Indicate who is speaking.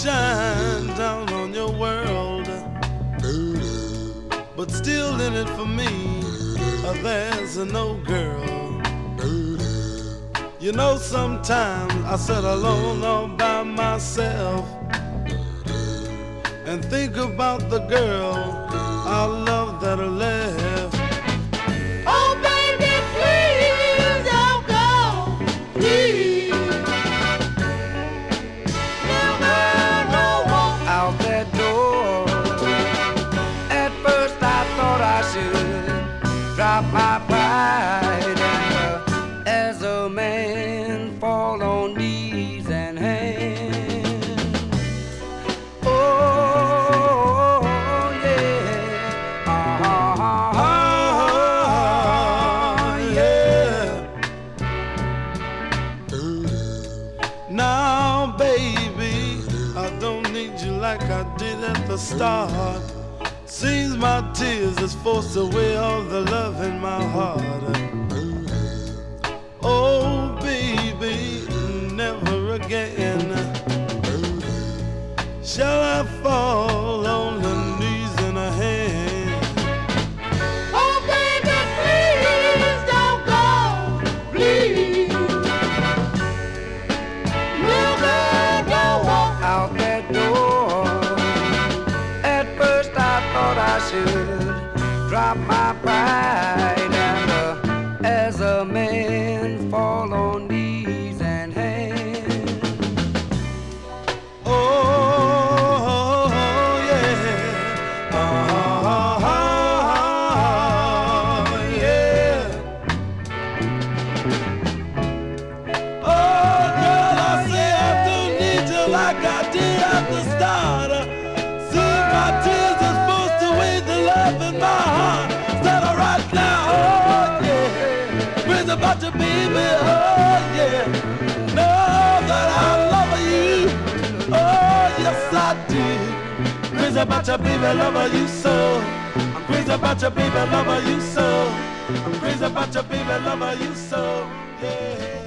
Speaker 1: shine down on your world, but still in it for me, there's no girl. You know, sometimes I sit alone all by myself and think about the girl I love that I left.
Speaker 2: Oh, baby, please don't go, please. Never walk out that door. At first I thought I should drop my pride and as a man fall on knees and hands. Oh, yeah.
Speaker 1: Yeah. Now, baby, I don't need you like I did at the start. Seems my tears has forced away all the love in my heart. Oh, baby, never again shall I fall on the knees and a hand.
Speaker 2: Oh, baby, please don't go, please. Never walk out that door. At first I thought I should drop my pride and as a man fall on knees and hands.
Speaker 1: Oh, yeah. Yeah. Oh, girl, I say I don't need you like I did at the start. See, my tears has forced away the love in my heart. Instead of right now, oh, yeah. Crazy about you, baby, oh, yeah. Know that I love you, oh, yes, I do. Crazy about you, baby, love you so. I'm crazy about you, baby, love you so. I'm crazy about you, baby, love you so, yeah.